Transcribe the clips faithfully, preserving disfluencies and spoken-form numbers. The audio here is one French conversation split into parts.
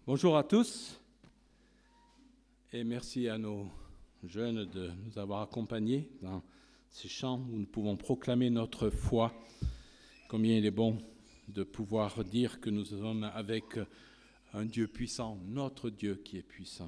Bonjour à tous et merci à nos jeunes de nous avoir accompagnés dans ces chants où nous pouvons proclamer notre foi. Combien il est bon de pouvoir dire que nous sommes avec un Dieu puissant, notre Dieu qui est puissant.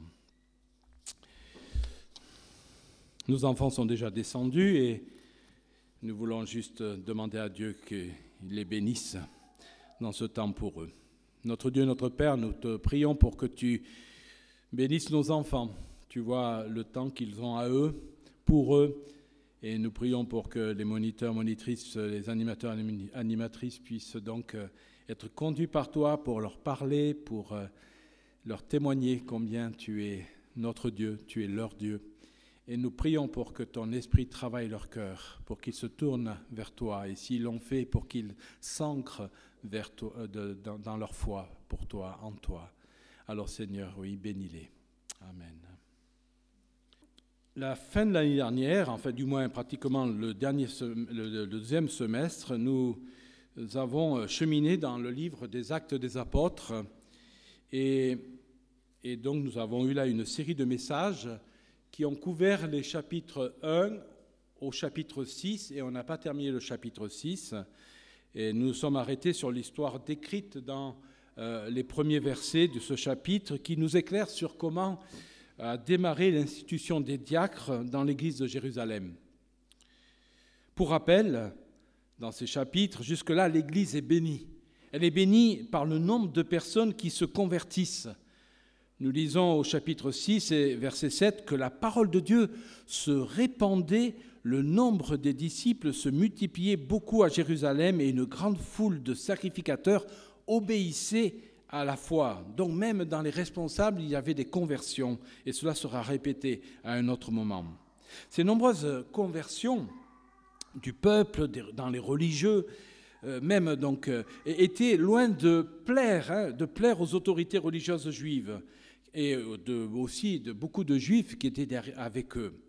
Nos enfants sont déjà descendus et nous voulons juste demander à Dieu qu'il les bénisse dans ce temps pour eux. Notre Dieu, notre Père, nous te prions pour que tu bénisses nos enfants. Tu vois le temps qu'ils ont à eux, pour eux, et nous prions pour que les moniteurs, monitrices, les animateurs, animatrices puissent donc être conduits par toi pour leur parler, pour leur témoigner combien tu es notre Dieu, tu es leur Dieu. Et nous prions pour que ton esprit travaille leur cœur, pour qu'ils se tournent vers toi, et s'ils l'ont fait, pour qu'ils s'ancrent vers toi, de, dans, dans leur foi, pour toi, en toi. Alors Seigneur, oui, bénis-les. Amen. La fin de l'année dernière, en fait du moins pratiquement le, dernier, le, le deuxième semestre, nous avons cheminé dans le livre des Actes des Apôtres, et, et donc nous avons eu là une série de messages qui ont couvert les chapitres un au chapitre six, et on n'a pas terminé le chapitre six. Et nous nous sommes arrêtés sur l'histoire décrite dans euh, les premiers versets de ce chapitre qui nous éclaire sur comment a démarré l'institution des diacres dans l'église de Jérusalem. Pour rappel, dans ces chapitres, jusque-là, l'église est bénie. Elle est bénie par le nombre de personnes qui se convertissent. Nous lisons au chapitre six et verset sept que la parole de Dieu se répandait, le nombre des disciples se multipliait beaucoup à Jérusalem et une grande foule de sacrificateurs obéissait à la foi. Donc même dans les responsables, il y avait des conversions et cela sera répété à un autre moment. Ces nombreuses conversions du peuple, dans les religieux, Euh, même donc, euh, était loin de plaire, hein, de plaire aux autorités religieuses juives et de, aussi de beaucoup de juifs qui étaient derrière, avec eux.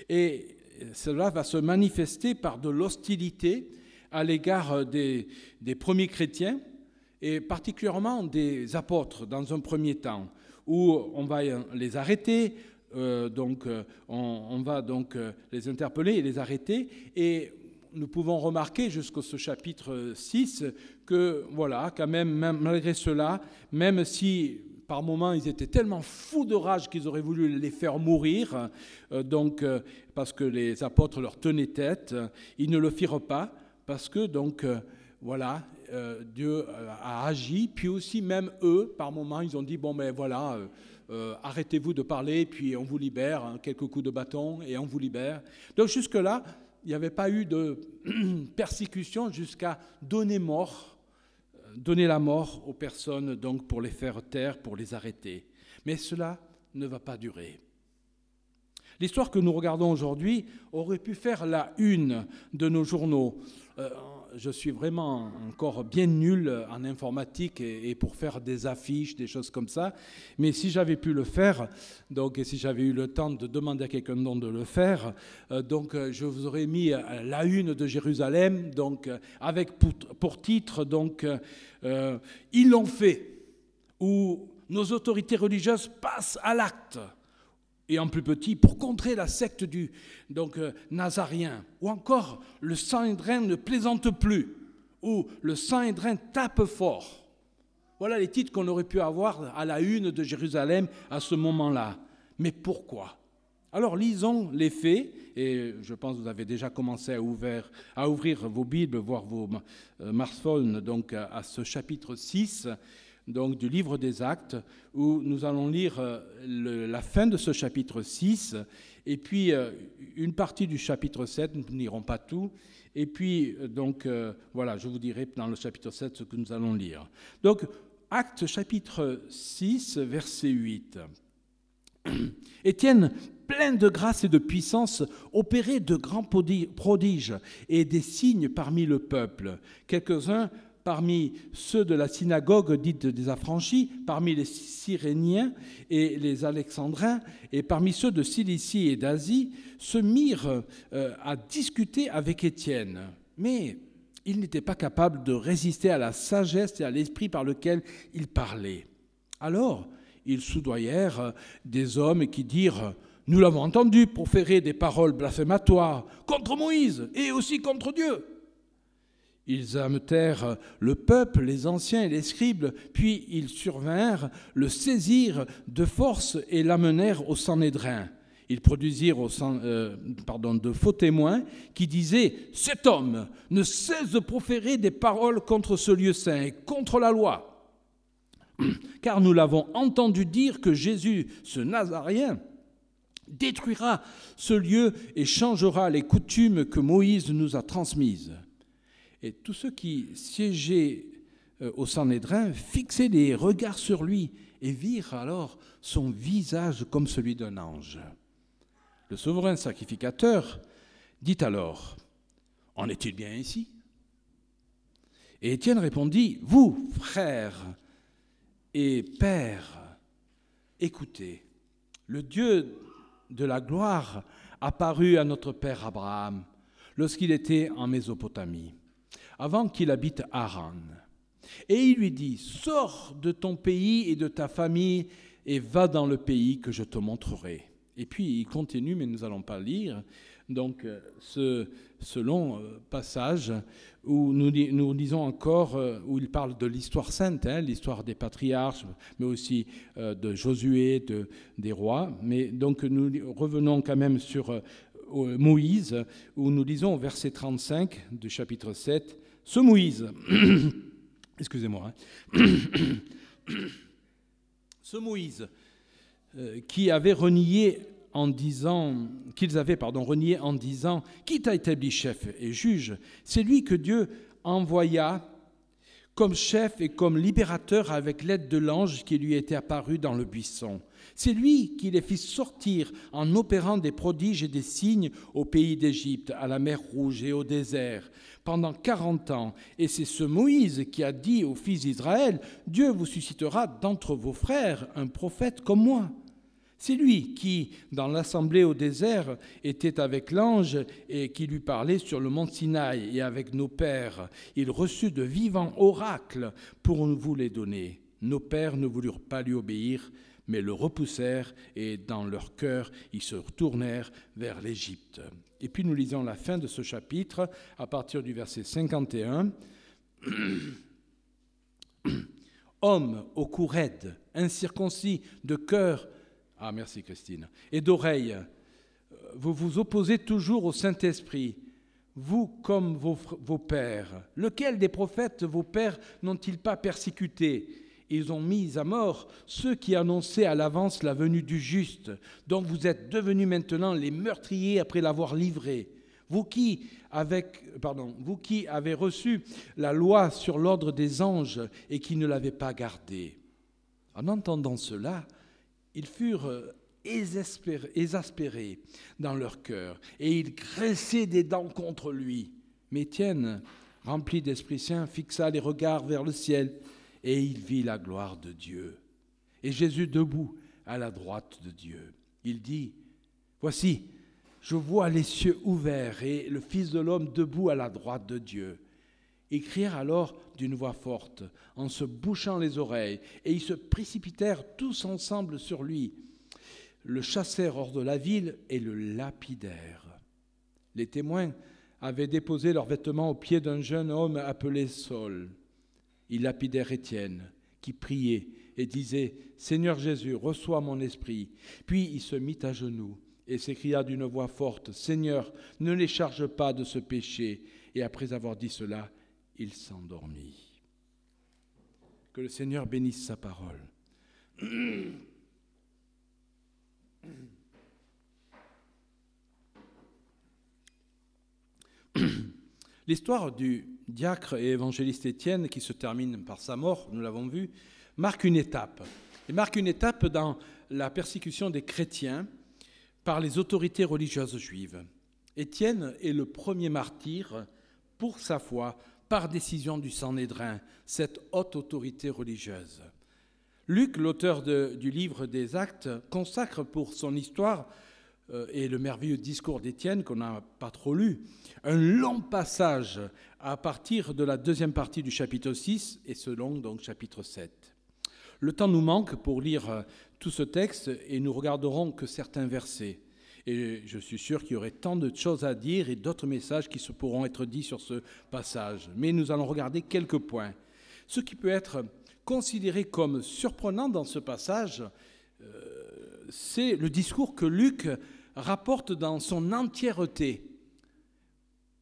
Et cela va se manifester par de l'hostilité à l'égard des, des premiers chrétiens et particulièrement des apôtres dans un premier temps, où on va les arrêter, euh, donc on, on va donc les interpeller et les arrêter. Et nous pouvons remarquer jusqu'au ce chapitre six que, voilà, quand même, même, malgré cela, même si par moments ils étaient tellement fous de rage qu'ils auraient voulu les faire mourir, euh, donc, euh, parce que les apôtres leur tenaient tête, ils ne le firent pas, parce que, donc, euh, voilà, euh, Dieu a agi, puis aussi même eux, par moments, ils ont dit, bon, ben voilà, euh, euh, arrêtez-vous de parler, puis on vous libère, hein, quelques coups de bâton, et on vous libère. Donc jusque-là, il n'y avait pas eu de persécution jusqu'à donner mort, donner la mort aux personnes donc pour les faire taire, pour les arrêter. Mais cela ne va pas durer. L'histoire que nous regardons aujourd'hui aurait pu faire la une de nos journaux. Euh, je suis vraiment encore bien nul en informatique et, et pour faire des affiches, des choses comme ça. Mais si j'avais pu le faire, donc, et si j'avais eu le temps de demander à quelqu'un d'autre de le faire, euh, donc, je vous aurais mis la une de Jérusalem, donc, avec pour, pour titre, donc, euh, « Ils l'ont fait », où nos autorités religieuses passent à l'acte. Et en plus petit, pour contrer la secte du donc, euh, Nazarien, ou encore le Sanhédrin ne plaisante plus, ou le Sanhédrin tape fort. Voilà les titres qu'on aurait pu avoir à la une de Jérusalem à ce moment-là. Mais pourquoi ? Alors lisons les faits, et je pense que vous avez déjà commencé à ouvrir, à ouvrir vos Bibles, voir vos euh, smartphones donc, à, à ce chapitre six, donc du livre des Actes, où nous allons lire le, la fin de ce chapitre six, et puis euh, une partie du chapitre sept, nous ne lirons pas tout, et puis donc euh, voilà, je vous dirai dans le chapitre sept ce que nous allons lire. Donc, Actes chapitre six, verset huit. Étienne, plein de grâce et de puissance, opérait de grands prodiges et des signes parmi le peuple. Quelques-uns parmi ceux de la synagogue dite des affranchis, parmi les Cyréniens et les Alexandrins, et parmi ceux de Cilicie et d'Asie, se mirent euh, à discuter avec Étienne. Mais il n'était pas capable de résister à la sagesse et à l'esprit par lequel il parlait. Alors, ils soudoyèrent des hommes qui dirent « Nous l'avons entendu proférer des paroles blasphématoires contre Moïse et aussi contre Dieu. » Ils ameutèrent le peuple, les anciens et les scribes, puis ils survinrent, le saisirent de force et l'amenèrent au Sanhédrin. Ils produisirent au sang, euh, pardon, de faux témoins qui disaient « Cet homme ne cesse de proférer des paroles contre ce lieu saint et contre la loi. Car nous l'avons entendu dire que Jésus, ce Nazaréen, détruira ce lieu et changera les coutumes que Moïse nous a transmises. » Et tous ceux qui siégeaient au Sanhédrin fixaient les regards sur lui et virent alors son visage comme celui d'un ange. Le souverain sacrificateur dit alors « En est-il bien ici ?» Et Étienne répondit « Vous, frères et pères, écoutez, le Dieu de la gloire apparut à notre père Abraham lorsqu'il était en Mésopotamie, avant qu'il habite Haran. Et il lui dit « Sors de ton pays et de ta famille et va dans le pays que je te montrerai. » Et puis il continue, mais nous n'allons pas lire, donc ce, ce long passage où nous, nous lisons encore, où il parle de l'histoire sainte, hein, l'histoire des patriarches, mais aussi euh, de Josué, de, des rois. Mais donc nous revenons quand même sur euh, Moïse, où nous lisons au verset trente-cinq du chapitre sept, « Ce Moïse, excusez-moi, hein, ce Moïse, qui avait renié en disant, qu'ils avaient pardon, renié en disant « Qui t'a établi chef et juge ?» C'est lui que Dieu envoya comme chef et comme libérateur avec l'aide de l'ange qui lui était apparu dans le buisson. C'est lui qui les fit sortir en opérant des prodiges et des signes au pays d'Égypte, à la mer Rouge et au désert, pendant quarante ans. Et c'est ce Moïse qui a dit aux fils d'Israël « Dieu vous suscitera d'entre vos frères un prophète comme moi. » C'est lui qui, dans l'assemblée au désert, était avec l'ange et qui lui parlait sur le mont Sinaï et avec nos pères. Il reçut de vivants oracles pour vous les donner. Nos pères ne voulurent pas lui obéir, mais le repoussèrent et dans leur cœur, ils se retournèrent vers l'Égypte. Et puis nous lisons la fin de ce chapitre à partir du verset cinquante et un. Homme au cou raide, incirconcis de cœur, ah merci Christine, et d'oreilles, vous vous opposez toujours au Saint-Esprit, vous comme vos, vos pères. Lequel des prophètes vos pères n'ont-ils pas persécuté ? Ils ont mis à mort ceux qui annonçaient à l'avance la venue du juste, dont vous êtes devenus maintenant les meurtriers après l'avoir livré. Vous qui, avec, pardon, vous qui avez reçu la loi sur l'ordre des anges et qui ne l'avez pas gardée. En entendant cela, ils furent exaspérés dans leur cœur et ils graissaient des dents contre lui. Mais Étienne, rempli d'Esprit Saint, fixa les regards vers le ciel et il vit la gloire de Dieu. Et Jésus debout à la droite de Dieu. Il dit, « Voici, je vois les cieux ouverts et le Fils de l'homme debout à la droite de Dieu. » Ils crièrent alors d'une voix forte, en se bouchant les oreilles, et ils se précipitèrent tous ensemble sur lui, le chassèrent hors de la ville et le lapidèrent. Les témoins avaient déposé leurs vêtements aux pieds d'un jeune homme appelé Saul. Ils lapidèrent Étienne, qui priait et disait « Seigneur Jésus, reçois mon esprit. » Puis il se mit à genoux et s'écria d'une voix forte « Seigneur, ne les charge pas de ce péché. » Et après avoir dit cela, il s'endormit. Que le Seigneur bénisse sa parole. L'histoire du diacre et évangéliste Étienne, qui se termine par sa mort, nous l'avons vu, marque une étape. Il marque une étape dans la persécution des chrétiens par les autorités religieuses juives. Étienne est le premier martyr pour sa foi par décision du Sanhédrin, cette haute autorité religieuse. Luc, l'auteur de, du livre des Actes, consacre pour son histoire euh, et le merveilleux discours d'Étienne, qu'on n'a pas trop lu, un long passage à partir de la deuxième partie du chapitre six et selon donc chapitre sept. Le temps nous manque pour lire tout ce texte et nous regarderons que certains versets. Et je suis sûr qu'il y aurait tant de choses à dire et d'autres messages qui se pourront être dits sur ce passage. Mais nous allons regarder quelques points. Ce qui peut être considéré comme surprenant dans ce passage, euh, c'est le discours que Luc rapporte dans son entièreté. Pourquoi ?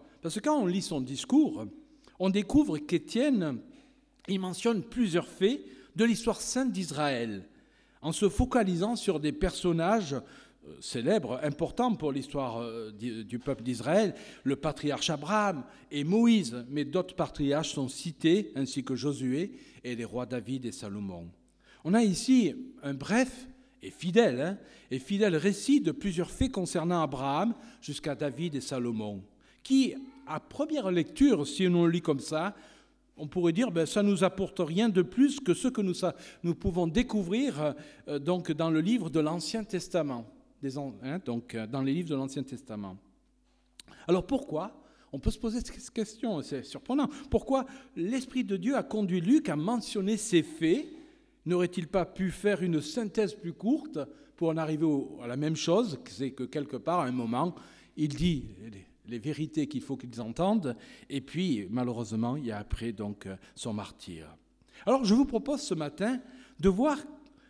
Parce que quand on lit son discours, on découvre qu'Étienne, il mentionne plusieurs faits de l'histoire sainte d'Israël, en se focalisant sur des personnages célèbres, importants pour l'histoire du peuple d'Israël, le patriarche Abraham et Moïse, mais d'autres patriarches sont cités, ainsi que Josué et les rois David et Salomon. On a ici un bref et fidèle, hein, et fidèle récit de plusieurs faits concernant Abraham jusqu'à David et Salomon, qui, à première lecture, si on le lit comme ça, on pourrait dire ben ça ne nous apporte rien de plus que ce que nous, nous pouvons découvrir euh, donc, dans le livre de l'Ancien Testament, des, hein, donc, dans les livres de l'Ancien Testament. Alors pourquoi ? On peut se poser cette question, c'est surprenant. Pourquoi l'Esprit de Dieu a conduit Luc à mentionner ces faits ? N'aurait-il pas pu faire une synthèse plus courte pour en arriver au, à la même chose ? C'est que quelque part, à un moment, il dit les, les vérités qu'il faut qu'ils entendent, et puis, malheureusement, il y a après donc son martyre. Alors, je vous propose ce matin de voir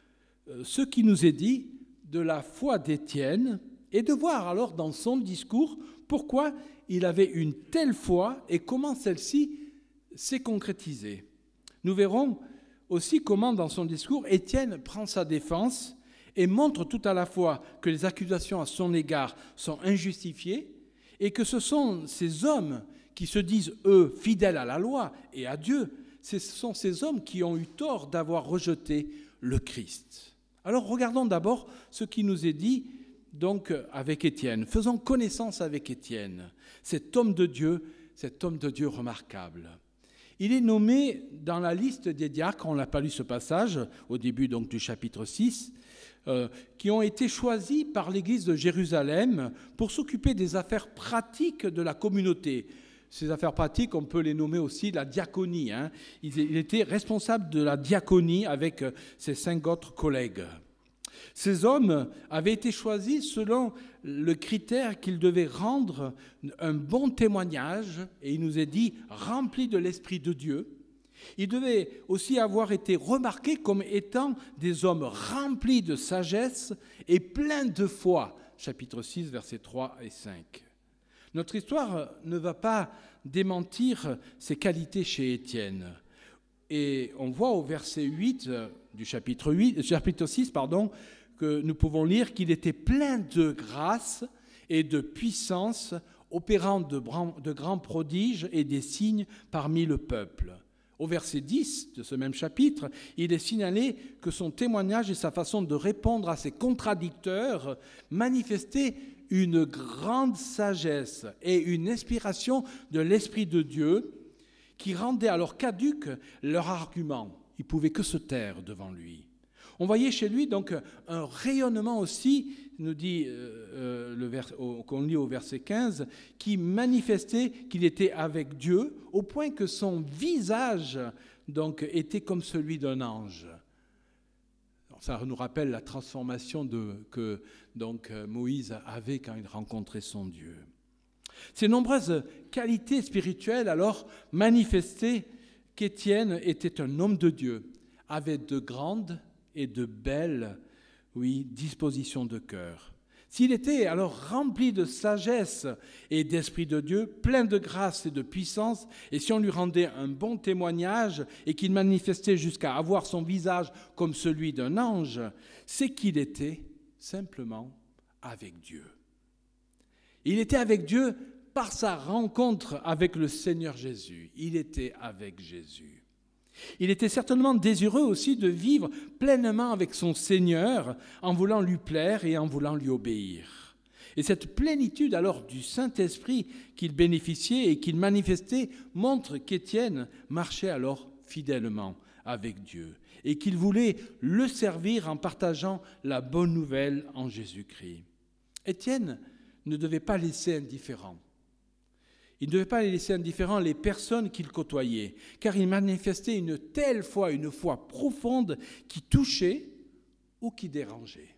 ce qui nous est dit de la foi d'Étienne et de voir alors dans son discours pourquoi il avait une telle foi et comment celle-ci s'est concrétisée. Nous verrons aussi comment dans son discours Étienne prend sa défense et montre tout à la fois que les accusations à son égard sont injustifiées et que ce sont ces hommes qui se disent, eux, fidèles à la loi et à Dieu, ce sont ces hommes qui ont eu tort d'avoir rejeté le Christ. Alors regardons d'abord ce qui nous est dit donc avec Étienne. Faisons connaissance avec Étienne, cet homme de Dieu, cet homme de Dieu remarquable. Il est nommé dans la liste des diacres, on n'a pas lu ce passage, au début donc du chapitre six, euh, qui ont été choisis par l'Église de Jérusalem pour s'occuper des affaires pratiques de la communauté. Ces affaires pratiques, on peut les nommer aussi la diaconie. Hein. Il était responsable de la diaconie avec ses cinq autres collègues. Ces hommes avaient été choisis selon le critère qu'ils devaient rendre un bon témoignage, et il nous est dit remplis de l'Esprit de Dieu. Ils devaient aussi avoir été remarqués comme étant des hommes remplis de sagesse et pleins de foi. Chapitre six, versets trois et cinq. Notre histoire ne va pas démentir ces qualités chez Étienne. Et on voit au verset huit du chapitre, huit, chapitre six, pardon, que nous pouvons lire qu'il était plein de grâce et de puissance, opérant de, de grands prodiges et des signes parmi le peuple. Au verset dix de ce même chapitre, il est signalé que son témoignage et sa façon de répondre à ses contradicteurs manifestaient une grande sagesse et une inspiration de l'Esprit de Dieu qui rendait alors caduques leurs arguments. Ils ne pouvaient que se taire devant lui. On voyait chez lui donc un rayonnement aussi, nous dit euh, le vers, au, qu'on lit au verset quinze, qui manifestait qu'il était avec Dieu, au point que son visage donc était comme celui d'un ange. Alors, ça nous rappelle la transformation de, que donc, Moïse avait quand il rencontrait son Dieu. Ces nombreuses qualités spirituelles alors manifestaient qu'Étienne était un homme de Dieu, avait de grandes et de belles, oui, dispositions de cœur. S'il était alors rempli de sagesse et d'esprit de Dieu, plein de grâce et de puissance, et si on lui rendait un bon témoignage et qu'il manifestait jusqu'à avoir son visage comme celui d'un ange, c'est qu'il était simplement avec Dieu. Il était avec Dieu par sa rencontre avec le Seigneur Jésus. Il était avec Jésus. Il était certainement désireux aussi de vivre pleinement avec son Seigneur en voulant lui plaire et en voulant lui obéir. Et cette plénitude alors du Saint-Esprit qu'il bénéficiait et qu'il manifestait montre qu'Étienne marchait alors fidèlement avec Dieu et qu'il voulait le servir en partageant la bonne nouvelle en Jésus-Christ. Étienne ne devait pas laisser indifférent. Il ne devait pas les laisser indifférents les personnes qu'il côtoyait, car il manifestait une telle foi, une foi profonde qui touchait ou qui dérangeait.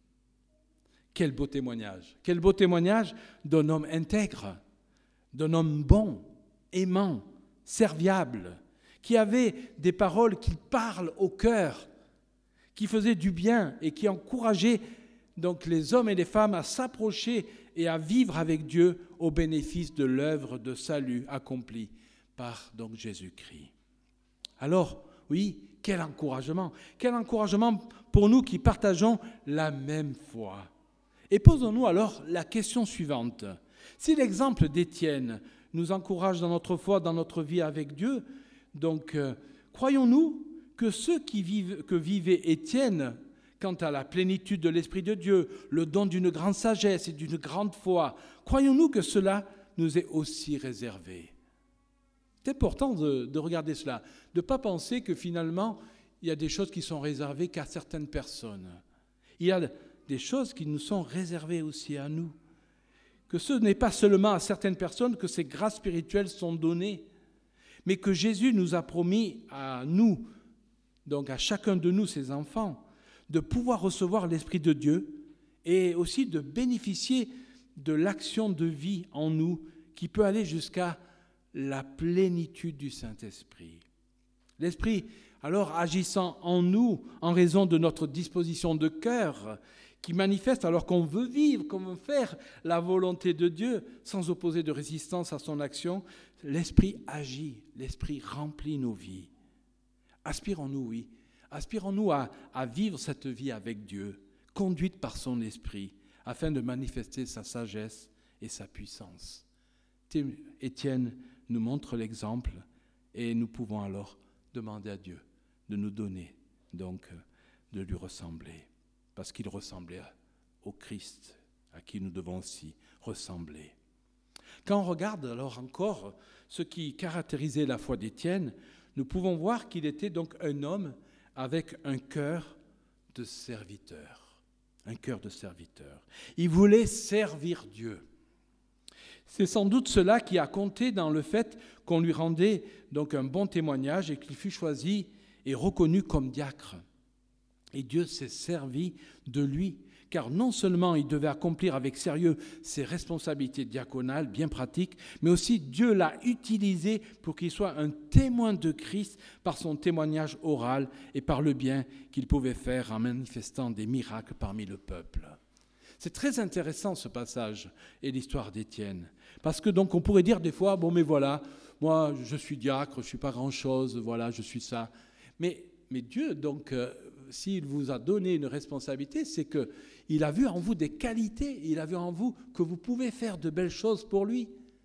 Quel beau témoignage, quel beau témoignage d'un homme intègre, d'un homme bon, aimant, serviable, qui avait des paroles qui parlent au cœur, qui faisaient du bien et qui encourageaient donc les hommes et les femmes à s'approcher et à vivre avec Dieu au bénéfice de l'œuvre de salut accomplie par donc Jésus-Christ. Alors, oui, quel encouragement, quel encouragement pour nous qui partageons la même foi. Et posons-nous alors la question suivante. Si l'exemple d'Étienne nous encourage dans notre foi, dans notre vie avec Dieu, donc euh, croyons-nous que ceux qui vivent, que vivait Étienne, quant à la plénitude de l'Esprit de Dieu, le don d'une grande sagesse et d'une grande foi, croyons-nous que cela nous est aussi réservé? C'est important de, de regarder cela, de ne pas penser que finalement, il y a des choses qui sont réservées qu'à certaines personnes. Il y a des choses qui nous sont réservées aussi à nous. Que ce n'est pas seulement à certaines personnes que ces grâces spirituelles sont données, mais que Jésus nous a promis à nous, donc à chacun de nous, ses enfants, de pouvoir recevoir l'Esprit de Dieu et aussi de bénéficier de l'action de vie en nous qui peut aller jusqu'à la plénitude du Saint-Esprit. L'Esprit, alors agissant en nous en raison de notre disposition de cœur, qui manifeste alors qu'on veut vivre, qu'on veut faire la volonté de Dieu sans opposer de résistance à son action, l'Esprit agit, l'Esprit remplit nos vies. Aspirons-nous, oui, aspirons-nous à, à vivre cette vie avec Dieu, conduite par son Esprit, afin de manifester sa sagesse et sa puissance. Étienne nous montre l'exemple et nous pouvons alors demander à Dieu de nous donner, donc de lui ressembler, parce qu'il ressemblait au Christ, à qui nous devons aussi ressembler. Quand on regarde alors encore ce qui caractérisait la foi d'Étienne, nous pouvons voir qu'il était donc un homme avec un cœur de serviteur. Un cœur de serviteur. Il voulait servir Dieu. C'est sans doute cela qui a compté dans le fait qu'on lui rendait donc un bon témoignage et qu'il fut choisi et reconnu comme diacre. Et Dieu s'est servi de lui, car non seulement il devait accomplir avec sérieux ses responsabilités diaconales bien pratiques, mais aussi Dieu l'a utilisé pour qu'il soit un témoin de Christ par son témoignage oral et par le bien qu'il pouvait faire en manifestant des miracles parmi le peuple. C'est très intéressant ce passage et l'histoire d'Étienne, parce que donc on pourrait dire des fois, bon mais voilà, moi je suis diacre, je ne suis pas grand-chose, voilà, je suis ça. Mais, mais Dieu, donc, euh, s'il vous a donné une responsabilité, c'est qu'il a vu en vous des qualités, il a vu en vous que vous pouvez faire de belles choses pour lui.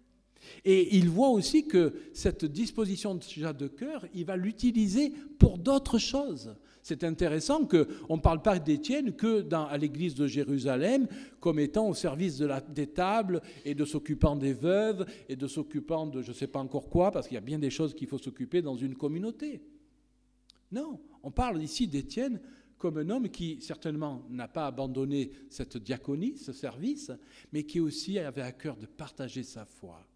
Et il voit aussi que cette disposition déjà de cœur, il va l'utiliser pour d'autres choses. C'est intéressant qu'on ne parle pas d'Étienne que dans, à l'église de Jérusalem comme étant au service de la, des tables et de s'occupant des veuves et de s'occupant de je ne sais pas encore quoi, parce qu'il y a bien des choses qu'il faut s'occuper dans une communauté. Non, on parle ici d'Étienne comme un homme qui certainement n'a pas abandonné cette diaconie, ce service, mais qui aussi avait à cœur de partager sa foi.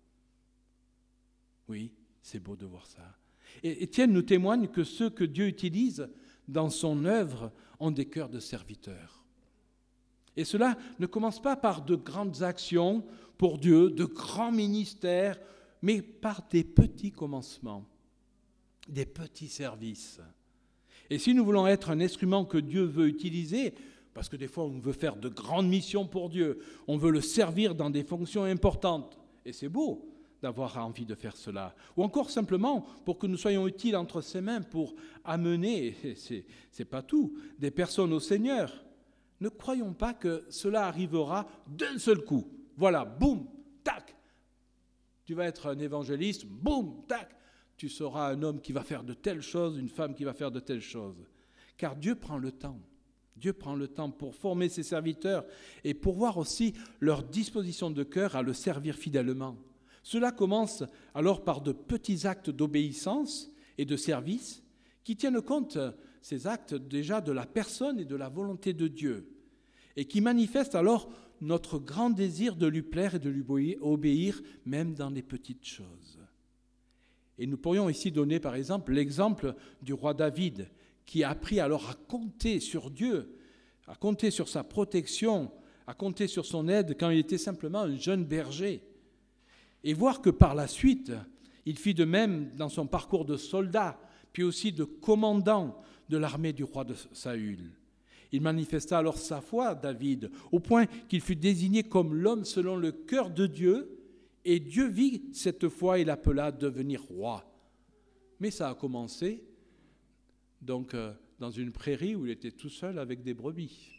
Oui, c'est beau de voir ça. Et Étienne nous témoigne que ceux que Dieu utilise dans son œuvre ont des cœurs de serviteurs. Et cela ne commence pas par de grandes actions pour Dieu, de grands ministères, mais par des petits commencements, des petits services. Et si nous voulons être un instrument que Dieu veut utiliser, parce que des fois on veut faire de grandes missions pour Dieu, on veut le servir dans des fonctions importantes, et c'est beau d'avoir envie de faire cela, ou encore simplement pour que nous soyons utiles entre ses mains pour amener, c'est, c'est pas tout, des personnes au Seigneur. Ne croyons pas que cela arrivera d'un seul coup. Voilà, boum, tac, tu vas être un évangéliste, boum, tac, tu seras un homme qui va faire de telles choses, une femme qui va faire de telles choses. Car Dieu prend le temps. Dieu prend le temps pour former ses serviteurs et pour voir aussi leur disposition de cœur à le servir fidèlement. Cela commence alors par de petits actes d'obéissance et de service qui tiennent compte, ces actes, déjà de la personne et de la volonté de Dieu. et qui manifeste alors notre grand désir de lui plaire et de lui obéir, même dans les petites choses. Et nous pourrions ici donner par exemple l'exemple du roi David, qui a appris alors à compter sur Dieu, à compter sur sa protection, à compter sur son aide quand il était simplement un jeune berger. Et voir que par la suite, il fit de même dans son parcours de soldat, puis aussi de commandant de l'armée du roi de Saül. Il manifesta alors sa foi, David, au point qu'il fut désigné comme l'homme selon le cœur de Dieu, et Dieu vit cette foi et l'appela à devenir roi. Mais ça a commencé donc euh, dans une prairie où il était tout seul avec des brebis.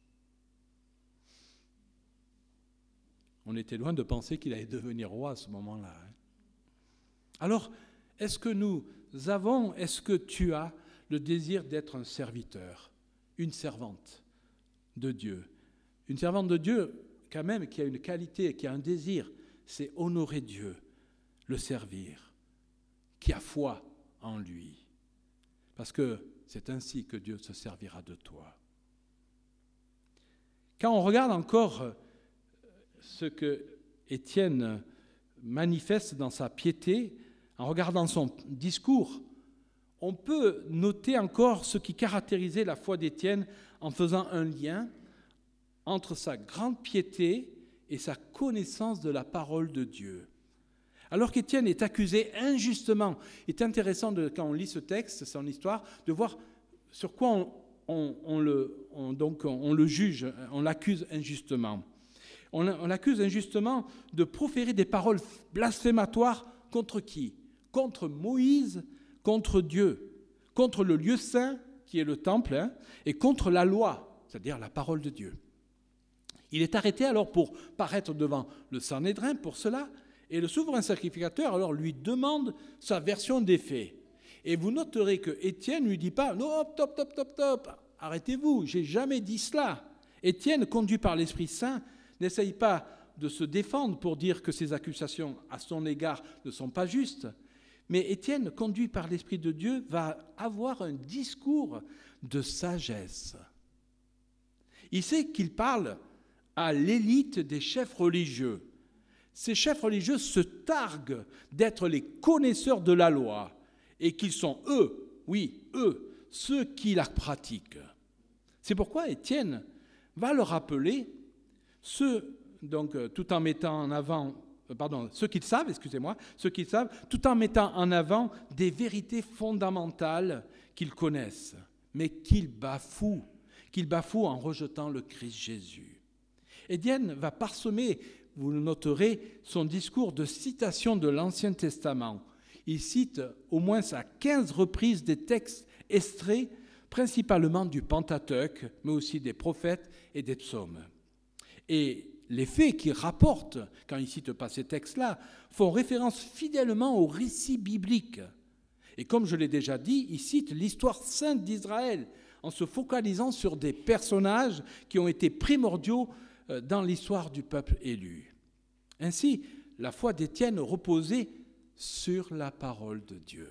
On était loin de penser qu'il allait devenir roi à ce moment-là. Alors, est-ce que nous avons, est-ce que tu as le désir d'être un serviteur, une servante de Dieu? Une servante de Dieu, quand même, qui a une qualité, qui a un désir, c'est honorer Dieu, le servir, qui a foi en lui. Parce que c'est ainsi que Dieu se servira de toi. Quand on regarde encore ce que Étienne manifeste dans sa piété, en regardant son discours, on peut noter encore ce qui caractérisait la foi d'Étienne en faisant un lien entre sa grande piété et sa connaissance de la parole de Dieu. Alors qu'Étienne est accusé injustement, il est intéressant de, quand on lit ce texte, son histoire, de voir sur quoi on, on, on, le, on, donc on le juge, on l'accuse injustement. On, on l'accuse injustement de proférer des paroles blasphématoires contre qui? Contre Moïse, contre Dieu, contre le lieu saint qui est le temple, hein, et contre la loi, c'est-à-dire la parole de Dieu. Il est arrêté alors pour paraître devant le Sanhédrin pour cela, et le souverain sacrificateur alors lui demande sa version des faits. Et vous noterez que Étienne ne lui dit pas « Non, top, top, top, top, arrêtez-vous, j'ai jamais dit cela ». Étienne, conduit par l'Esprit Saint, n'essaye pas de se défendre pour dire que ses accusations à son égard ne sont pas justes, mais Étienne, conduit par l'Esprit de Dieu, va avoir un discours de sagesse. Il sait qu'il parle à l'élite des chefs religieux. Ces chefs religieux se targuent d'être les connaisseurs de la loi et qu'ils sont eux, oui, eux, ceux qui la pratiquent. C'est pourquoi Étienne va leur rappeler ceux, donc, tout en mettant en avant, pardon, ceux qu'ils savent, excusez-moi, ceux qu'ils savent, tout en mettant en avant des vérités fondamentales qu'ils connaissent, mais qu'ils bafouent, qu'ils bafouent en rejetant le Christ Jésus. Étienne va parsemer, vous le noterez, son discours de citation de l'Ancien Testament. Il cite au moins à quinze reprises des textes extraits, principalement du Pentateuque, mais aussi des prophètes et des psaumes. Et les faits qu'il rapporte, quand il ne cite pas ces textes-là, font référence fidèlement au récit biblique. Et comme je l'ai déjà dit, il cite l'histoire sainte d'Israël, en se focalisant sur des personnages qui ont été primordiaux dans l'histoire du peuple élu. Ainsi, la foi d'Étienne reposait sur la parole de Dieu.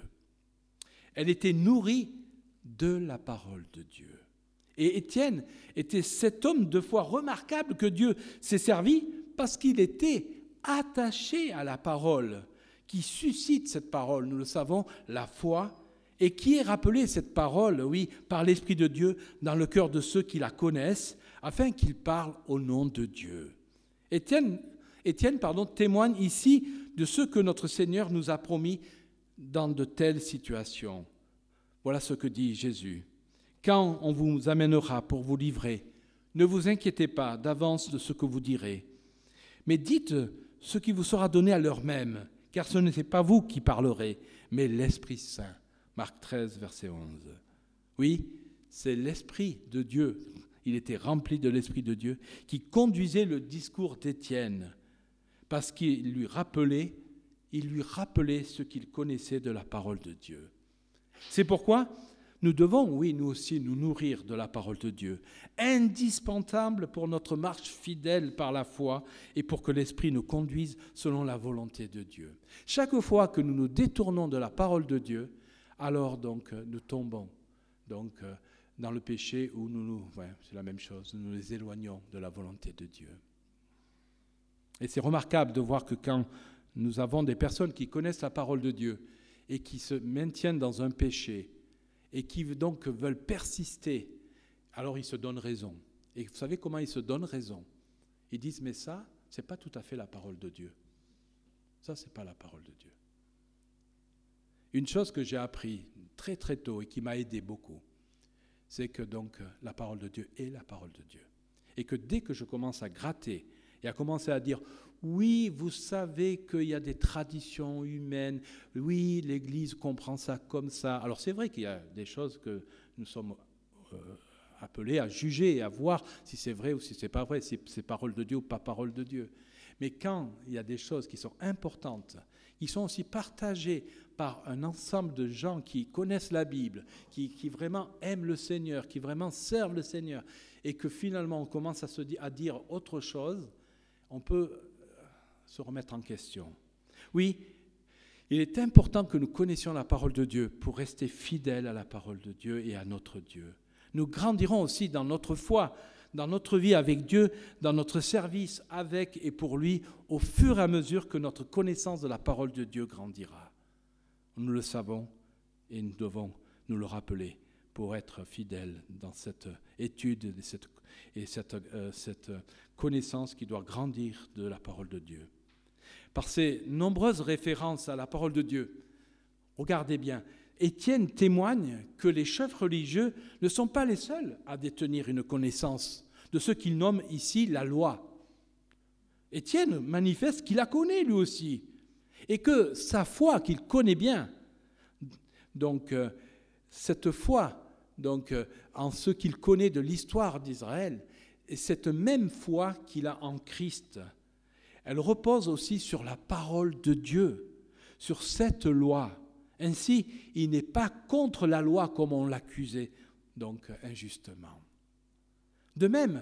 Elle était nourrie de la parole de Dieu. Et Étienne était cet homme de foi remarquable que Dieu s'est servi parce qu'il était attaché à la parole, qui suscite cette parole, nous le savons, la foi, et qui est rappelée cette parole, oui, par l'Esprit de Dieu dans le cœur de ceux qui la connaissent, afin qu'ils parlent au nom de Dieu. Étienne, Étienne pardon, témoigne ici de ce que notre Seigneur nous a promis dans de telles situations. Voilà ce que dit Jésus. Quand on vous amènera pour vous livrer, ne vous inquiétez pas d'avance de ce que vous direz, mais dites ce qui vous sera donné à l'heure même, car ce n'est pas vous qui parlerez, mais l'Esprit Saint. Marc treize, verset onze. Oui, c'est l'Esprit de Dieu. Il était rempli de l'Esprit de Dieu qui conduisait le discours d'Étienne parce qu'il lui rappelait, il lui rappelait ce qu'il connaissait de la parole de Dieu. C'est pourquoi nous devons, oui, nous aussi, nous nourrir de la parole de Dieu, indispensable pour notre marche fidèle par la foi et pour que l'Esprit nous conduise selon la volonté de Dieu. Chaque fois que nous nous détournons de la parole de Dieu, alors donc nous tombons donc dans le péché où nous nous, ouais, c'est la même chose, nous nous éloignons de la volonté de Dieu. Et c'est remarquable de voir que quand nous avons des personnes qui connaissent la parole de Dieu et qui se maintiennent dans un péché et qui donc veulent persister, alors ils se donnent raison. Et vous savez comment ils se donnent raison? Ils disent, mais ça, ce n'est pas tout à fait la parole de Dieu. Ça, ce n'est pas la parole de Dieu. Une chose que j'ai appris très très tôt et qui m'a aidé beaucoup, c'est que donc la parole de Dieu est la parole de Dieu. Et que dès que je commence à gratter et à commencer à dire, oui, vous savez qu'il y a des traditions humaines, oui, l'Église comprend ça comme ça. Alors c'est vrai qu'il y a des choses que nous sommes euh, appelés à juger et à voir si c'est vrai ou si c'est pas vrai, si c'est parole de Dieu ou pas parole de Dieu. Mais quand il y a des choses qui sont importantes, qui sont aussi partagées par un ensemble de gens qui connaissent la Bible, qui, qui vraiment aiment le Seigneur, qui vraiment servent le Seigneur, et que finalement on commence à, se dire, à dire autre chose, on peut se remettre en question. Oui, il est important que nous connaissions la parole de Dieu pour rester fidèles à la parole de Dieu et à notre Dieu. Nous grandirons aussi dans notre foi, dans notre vie avec Dieu, dans notre service avec et pour lui, au fur et à mesure que notre connaissance de la parole de Dieu grandira. Nous le savons et nous devons nous le rappeler pour être fidèles dans cette étude et cette, et cette, euh, cette connaissance qui doit grandir de la parole de Dieu. Par ces nombreuses références à la parole de Dieu, regardez bien, Étienne témoigne que les chefs religieux ne sont pas les seuls à détenir une connaissance de ce qu'il nomme ici la loi. Étienne manifeste qu'il la connaît lui aussi, et que sa foi qu'il connaît bien, donc euh, cette foi donc, euh, en ce qu'il connaît de l'histoire d'Israël, et cette même foi qu'il a en Christ, elle repose aussi sur la parole de Dieu, sur cette loi. Ainsi, il n'est pas contre la loi comme on l'accusait, donc injustement. De même,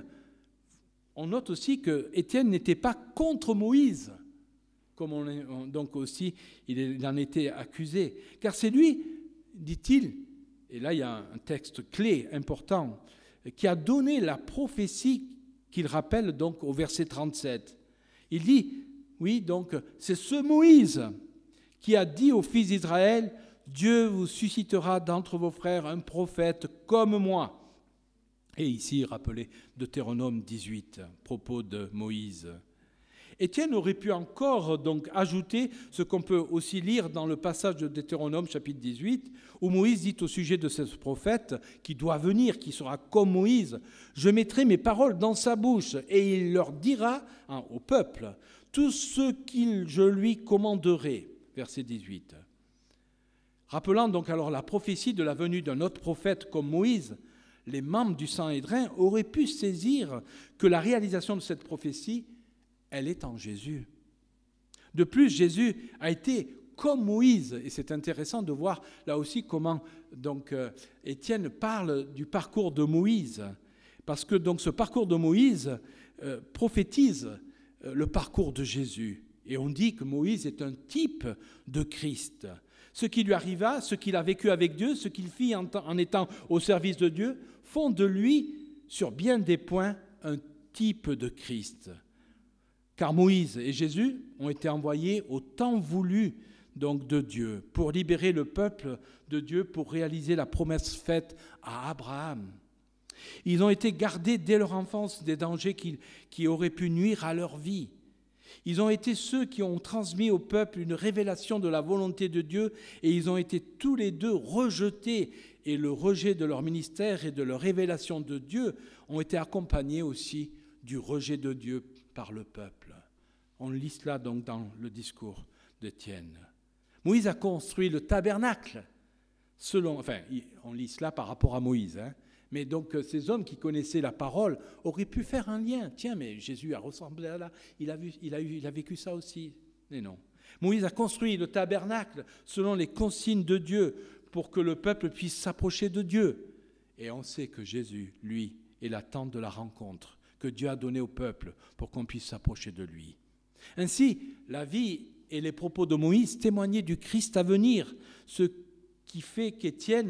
on note aussi que Étienne n'était pas contre Moïse, comme on, donc aussi il en était accusé. Car c'est lui, dit-il, et là il y a un texte clé, important, qui a donné la prophétie qu'il rappelle donc au verset trente-sept. Il dit, oui, donc c'est ce Moïse qui a dit aux fils d'Israël, Dieu vous suscitera d'entre vos frères un prophète comme moi. Et ici, rappelez Deutéronome dix-huit, propos de Moïse. Étienne aurait pu encore donc ajouter ce qu'on peut aussi lire dans le passage de Deutéronome chapitre dix-huit, où Moïse dit au sujet de ce prophète qui doit venir, qui sera comme Moïse, « Je mettrai mes paroles dans sa bouche et il leur dira hein, au peuple tout ce qu'il je lui commanderai. » Verset dix-huit. Rappelant donc alors la prophétie de la venue d'un autre prophète comme Moïse, les membres du Sanhédrin auraient pu saisir que la réalisation de cette prophétie, elle est en Jésus. De plus, Jésus a été comme Moïse, et c'est intéressant de voir là aussi comment donc euh, Étienne parle du parcours de Moïse, parce que donc ce parcours de Moïse euh, prophétise euh, le parcours de Jésus. Et on dit que Moïse est un type de Christ. Ce qui lui arriva, ce qu'il a vécu avec Dieu, ce qu'il fit en, en étant au service de Dieu, font de lui, sur bien des points, un type de Christ. Car Moïse et Jésus ont été envoyés au temps voulu donc, de Dieu, pour libérer le peuple de Dieu, pour réaliser la promesse faite à Abraham. Ils ont été gardés dès leur enfance des dangers qui, qui auraient pu nuire à leur vie. Ils ont été ceux qui ont transmis au peuple une révélation de la volonté de Dieu et ils ont été tous les deux rejetés. Et le rejet de leur ministère et de leur révélation de Dieu ont été accompagnés aussi du rejet de Dieu par le peuple. On lit cela donc dans le discours d'Étienne. Moïse a construit le tabernacle, selon, enfin, on lit cela par rapport à Moïse, hein. Mais donc, ces hommes qui connaissaient la parole auraient pu faire un lien. Tiens, mais Jésus a ressemblé à là, il a, vu, il a, eu, il a vécu ça aussi. Mais non. Moïse a construit le tabernacle selon les consignes de Dieu pour que le peuple puisse s'approcher de Dieu. Et on sait que Jésus, lui, est la tente de la rencontre que Dieu a donnée au peuple pour qu'on puisse s'approcher de lui. Ainsi, la vie et les propos de Moïse témoignaient du Christ à venir, ce qui fait qu'Étienne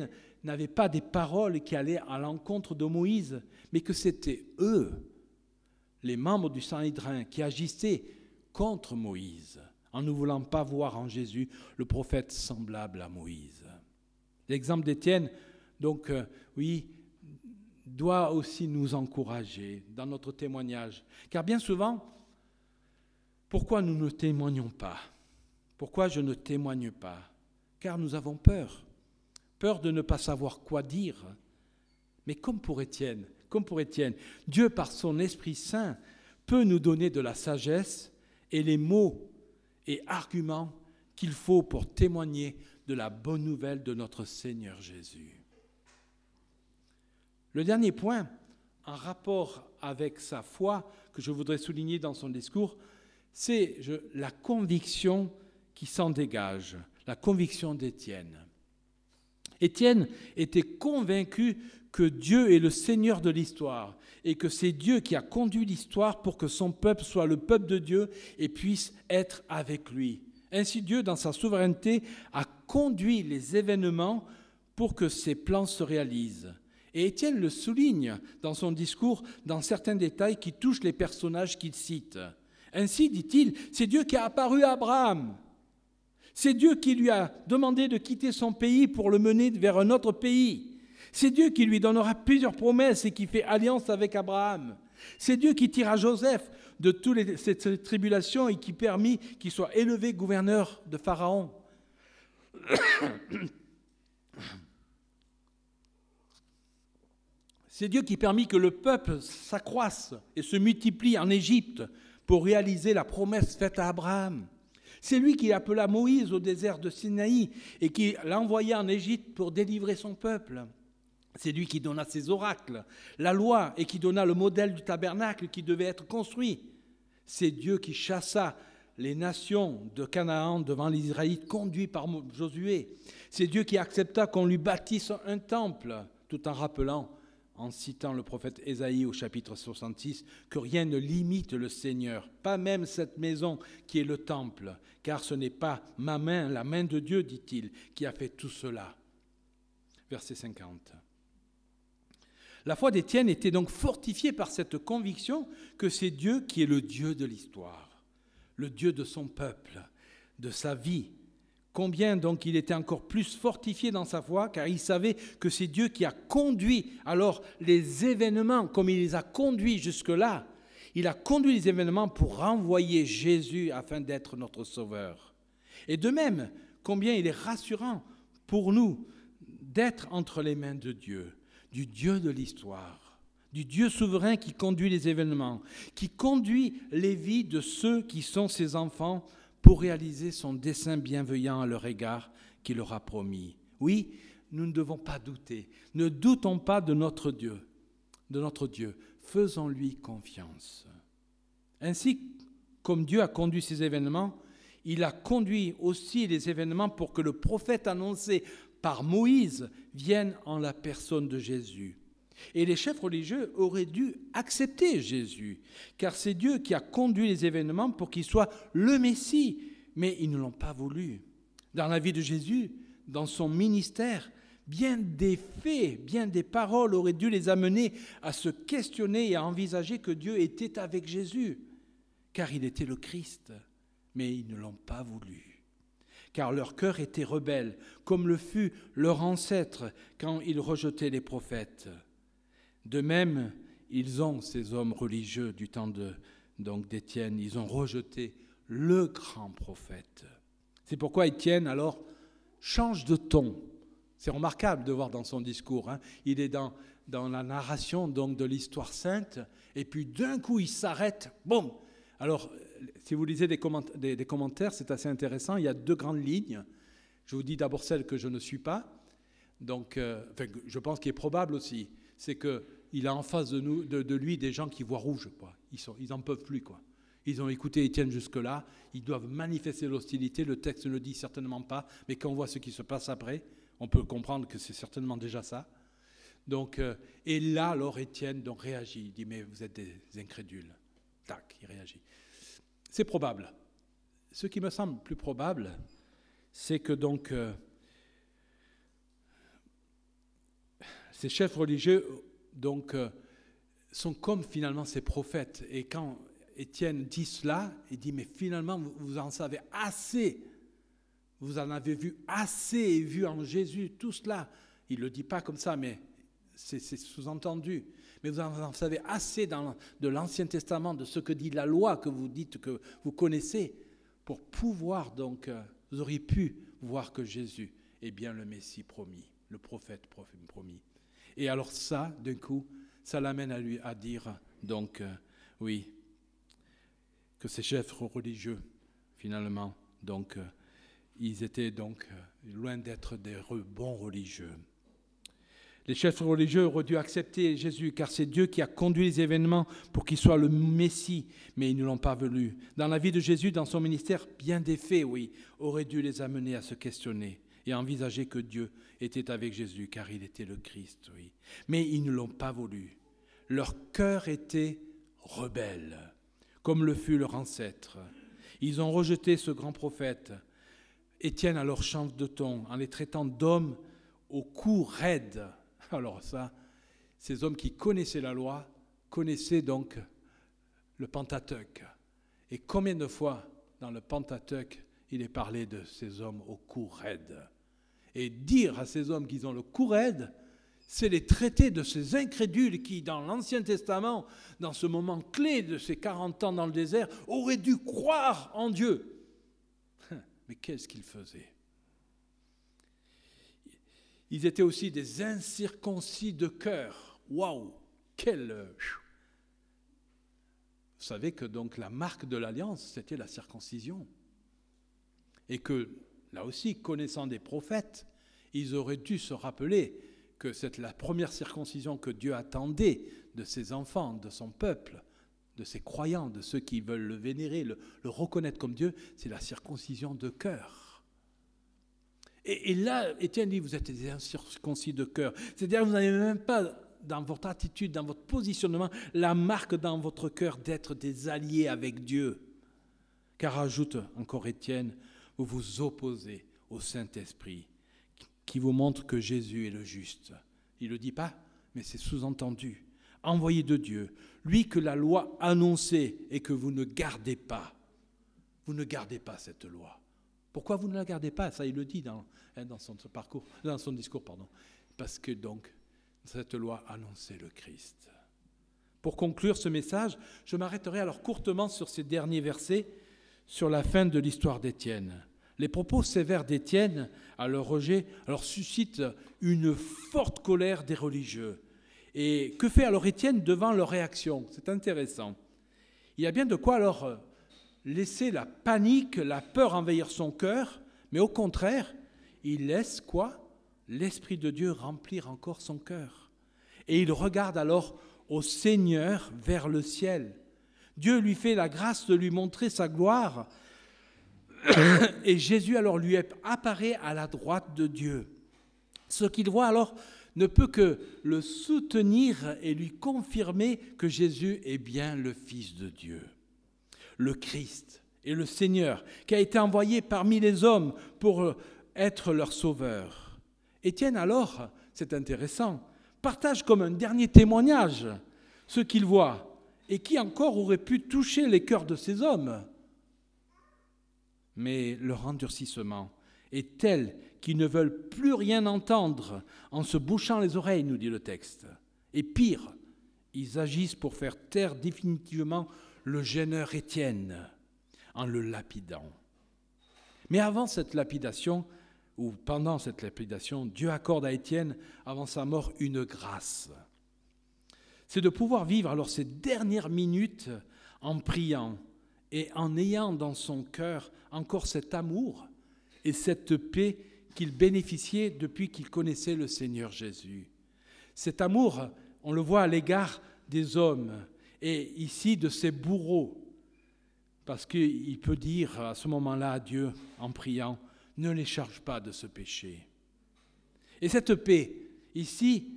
n'avaient pas des paroles qui allaient à l'encontre de Moïse, mais que c'était eux, les membres du Sanhédrin, qui agissaient contre Moïse, en ne voulant pas voir en Jésus le prophète semblable à Moïse. L'exemple d'Étienne, donc, euh, oui, doit aussi nous encourager dans notre témoignage. Car bien souvent, pourquoi nous ne témoignons pas ? Pourquoi je ne témoigne pas ? Car nous avons peur. Peur de ne pas savoir quoi dire. Mais comme pour Étienne, comme pour Étienne, Dieu, par son Esprit Saint, peut nous donner de la sagesse et les mots et arguments qu'il faut pour témoigner de la bonne nouvelle de notre Seigneur Jésus. Le dernier point, en rapport avec sa foi, que je voudrais souligner dans son discours, c'est je, la conviction qui s'en dégage, la conviction d'Étienne. Étienne était convaincu que Dieu est le Seigneur de l'histoire et que c'est Dieu qui a conduit l'histoire pour que son peuple soit le peuple de Dieu et puisse être avec lui. Ainsi, Dieu, dans sa souveraineté, a conduit les événements pour que ses plans se réalisent. Et Étienne le souligne dans son discours dans certains détails qui touchent les personnages qu'il cite. Ainsi, dit-il, c'est Dieu qui a apparu à Abraham. C'est Dieu qui lui a demandé de quitter son pays pour le mener vers un autre pays. C'est Dieu qui lui donnera plusieurs promesses et qui fait alliance avec Abraham. C'est Dieu qui tira Joseph de toutes ces tribulations et qui permit qu'il soit élevé gouverneur de Pharaon. C'est Dieu qui permit que le peuple s'accroisse et se multiplie en Égypte pour réaliser la promesse faite à Abraham. C'est lui qui appela Moïse au désert de Sinaï et qui l'a envoyé en Égypte pour délivrer son peuple. C'est lui qui donna ses oracles, la loi, et qui donna le modèle du tabernacle qui devait être construit. C'est Dieu qui chassa les nations de Canaan devant les Israélites, conduits par Josué. C'est Dieu qui accepta qu'on lui bâtisse un temple, tout en rappelant, en citant le prophète Ésaïe au chapitre soixante-six, que rien ne limite le Seigneur, pas même cette maison qui est le temple, car ce n'est pas ma main, la main de Dieu, dit-il, qui a fait tout cela. Verset cinquante. La foi d'Étienne était donc fortifiée par cette conviction que c'est Dieu qui est le Dieu de l'histoire, le Dieu de son peuple, de sa vie. Combien donc il était encore plus fortifié dans sa foi, car il savait que c'est Dieu qui a conduit alors les événements comme il les a conduits jusque-là. Il a conduit les événements pour renvoyer Jésus afin d'être notre sauveur. Et de même, combien il est rassurant pour nous d'être entre les mains de Dieu, du Dieu de l'histoire, du Dieu souverain qui conduit les événements, qui conduit les vies de ceux qui sont ses enfants pour réaliser son dessein bienveillant à leur égard qu'il leur a promis. Oui, nous ne devons pas douter. Ne doutons pas de notre Dieu, de notre Dieu. Faisons-lui confiance. Ainsi, comme Dieu a conduit ces événements, il a conduit aussi les événements pour que le prophète annoncé par Moïse vienne en la personne de Jésus. Et les chefs religieux auraient dû accepter Jésus, car c'est Dieu qui a conduit les événements pour qu'il soit le Messie, mais ils ne l'ont pas voulu. Dans la vie de Jésus, dans son ministère, bien des faits, bien des paroles auraient dû les amener à se questionner et à envisager que Dieu était avec Jésus, car il était le Christ, mais ils ne l'ont pas voulu. Car leur cœur était rebelle, comme le fut leur ancêtre quand ils rejetaient les prophètes. De même, ils ont, ces hommes religieux du temps de, donc d'Étienne, ils ont rejeté le grand prophète. C'est pourquoi Étienne, alors, change de ton. C'est remarquable de voir dans son discours. Hein. Il est dans, dans la narration donc, de l'histoire sainte, et puis d'un coup, il s'arrête, boum. Alors, si vous lisez des commentaires, des, des commentaires, c'est assez intéressant. Il y a deux grandes lignes. Je vous dis d'abord celle que je ne suis pas. Donc, euh, enfin, je pense qu'il est probable aussi. C'est qu'il a en face de, nous, de, de lui des gens qui voient rouge. Quoi. Ils sont, ils n'en peuvent plus. Quoi. Ils ont écouté Étienne jusque-là. Ils doivent manifester l'hostilité. Le texte ne le dit certainement pas. Mais quand on voit ce qui se passe après, on peut comprendre que c'est certainement déjà ça. Donc, euh, et là, alors, Étienne donc, réagit. Il dit, mais vous êtes des incrédules. Tac, il réagit. C'est probable. Ce qui me semble plus probable, c'est que donc, euh, ces chefs religieux donc, euh, sont comme finalement ces prophètes. Et quand Étienne dit cela, il dit, mais finalement, vous, vous en savez assez. Vous en avez vu assez et vu en Jésus tout cela. Il ne le dit pas comme ça, mais c'est, c'est sous-entendu. Mais vous en savez assez dans, de l'Ancien Testament, de ce que dit la loi que vous dites que vous connaissez, pour pouvoir donc, euh, vous auriez pu voir que Jésus est bien le Messie promis, le prophète promis. Et alors ça, d'un coup, ça l'amène à lui à dire, donc, euh, oui, que ces chefs religieux, finalement, donc, euh, ils étaient donc euh, loin d'être des bons religieux. Les chefs religieux auraient dû accepter Jésus, car c'est Dieu qui a conduit les événements pour qu'il soit le Messie, mais ils ne l'ont pas voulu. Dans la vie de Jésus, dans son ministère, bien des faits, oui, auraient dû les amener à se questionner et à envisager que Dieu était avec Jésus, car il était le Christ, oui. Mais ils ne l'ont pas voulu. Leur cœur était rebelle, comme le fut leur ancêtre. Ils ont rejeté ce grand prophète. Étienne alors change de ton en les traitant d'hommes au cou raide. Alors ça, ces hommes qui connaissaient la loi, connaissaient donc le Pentateuque. Et combien de fois dans le Pentateuque, il est parlé de ces hommes au cou raide. Et dire à ces hommes qu'ils ont le cou raide, c'est les traiter de ces incrédules qui, dans l'Ancien Testament, dans ce moment clé de ces quarante ans dans le désert, auraient dû croire en Dieu. Mais qu'est-ce qu'ils faisaient ? Ils étaient aussi des incirconcis de cœur. Waouh ! Quel... Vous savez que donc la marque de l'alliance, c'était la circoncision. Et que, là aussi, connaissant des prophètes, ils auraient dû se rappeler que c'est la première circoncision que Dieu attendait de ses enfants, de son peuple, de ses croyants, de ceux qui veulent le vénérer, le, le reconnaître comme Dieu, c'est la circoncision de cœur. Et, et là, Étienne dit, vous êtes des incirconcis de cœur. C'est-à-dire que vous n'avez même pas, dans votre attitude, dans votre positionnement, la marque dans votre cœur d'être des alliés avec Dieu. Car ajoute encore Étienne, vous vous opposez au Saint-Esprit, qui vous montre que Jésus est le juste. Il ne le dit pas, mais c'est sous-entendu. Envoyé de Dieu, lui que la loi annonçait et que vous ne gardez pas. Vous ne gardez pas cette loi. Pourquoi vous ne la gardez pas ? Ça, il le dit dans, dans, son, parcours, dans son discours. Pardon. Parce que donc, cette loi annonçait le Christ. Pour conclure ce message, je m'arrêterai alors courtement sur ces derniers versets, sur la fin de l'histoire d'Étienne. Les propos sévères d'Étienne à leur rejet alors suscitent une forte colère des religieux. Et que fait alors Étienne devant leur réaction ? C'est intéressant. Il y a bien de quoi alors laisser la panique, la peur envahir son cœur, mais au contraire, il laisse quoi ? L'Esprit de Dieu remplir encore son cœur. Et il regarde alors au Seigneur vers le ciel. Dieu lui fait la grâce de lui montrer sa gloire. Et Jésus alors lui apparaît à la droite de Dieu. Ce qu'il voit alors ne peut que le soutenir et lui confirmer que Jésus est bien le Fils de Dieu, le Christ et le Seigneur, qui a été envoyé parmi les hommes pour être leur sauveur. Étienne alors, c'est intéressant, partage comme un dernier témoignage ce qu'il voit et qui encore aurait pu toucher les cœurs de ces hommes. Mais leur endurcissement est tel qu'ils ne veulent plus rien entendre en se bouchant les oreilles, nous dit le texte. Et pire, ils agissent pour faire taire définitivement le jeûneur Étienne en le lapidant. Mais avant cette lapidation, ou pendant cette lapidation, Dieu accorde à Étienne, avant sa mort, une grâce. C'est de pouvoir vivre alors ces dernières minutes en priant et en ayant dans son cœur encore cet amour et cette paix qu'il bénéficiait depuis qu'il connaissait le Seigneur Jésus. Cet amour, on le voit à l'égard des hommes et ici de ses bourreaux, parce qu'il peut dire à ce moment-là à Dieu en priant, ne les charge pas de ce péché. Et cette paix, ici,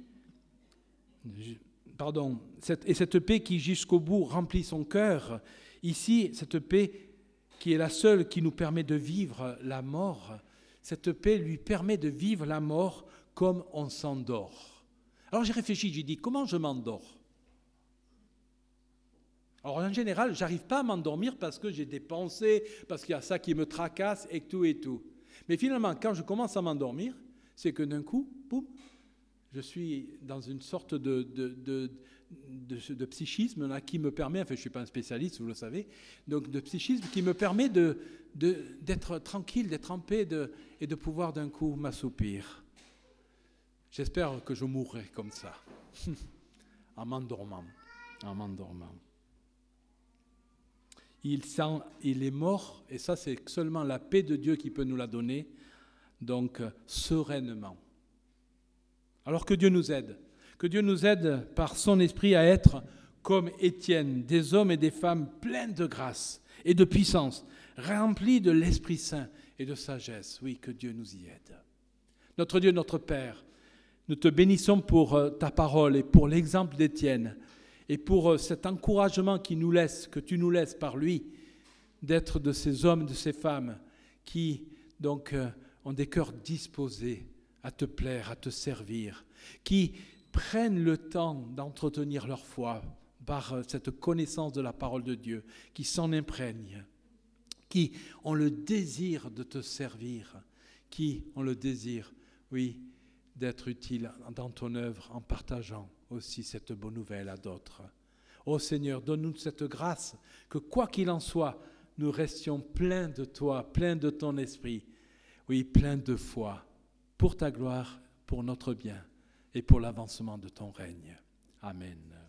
pardon, cette, et cette paix qui jusqu'au bout remplit son cœur, ici, cette paix qui est la seule qui nous permet de vivre la mort, cette paix lui permet de vivre la mort comme on s'endort. Alors j'ai réfléchi, j'ai dit, comment je m'endors ? Alors en général, je n'arrive pas à m'endormir parce que j'ai des pensées, parce qu'il y a ça qui me tracasse et tout et tout. Mais finalement, quand je commence à m'endormir, c'est que d'un coup, boum, je suis dans une sorte de, de, de, de, de psychisme là, qui me permet, enfin je ne suis pas un spécialiste, vous le savez, donc de psychisme qui me permet de, de, d'être tranquille, d'être en paix de, et de pouvoir d'un coup m'assoupir. J'espère que je mourrai comme ça, en m'endormant, en m'endormant. Il, sent, il est mort, et ça c'est seulement la paix de Dieu qui peut nous la donner, donc sereinement. Alors que Dieu nous aide, que Dieu nous aide par son esprit à être comme Étienne, des hommes et des femmes pleins de grâce et de puissance, remplis de l'Esprit Saint et de sagesse. Oui, que Dieu nous y aide. Notre Dieu, notre Père, nous te bénissons pour ta parole et pour l'exemple d'Étienne et pour cet encouragement qui nous laisse, que tu nous laisses par lui, d'être de ces hommes, de ces femmes qui donc ont des cœurs disposés à te plaire, à te servir, qui prennent le temps d'entretenir leur foi par cette connaissance de la parole de Dieu, qui s'en imprègnent, qui ont le désir de te servir, qui ont le désir, oui, d'être utile dans ton œuvre en partageant aussi cette bonne nouvelle à d'autres. Ô Seigneur, donne-nous cette grâce que quoi qu'il en soit, nous restions pleins de toi, pleins de ton esprit, oui, pleins de foi, pour ta gloire, pour notre bien et pour l'avancement de ton règne. Amen.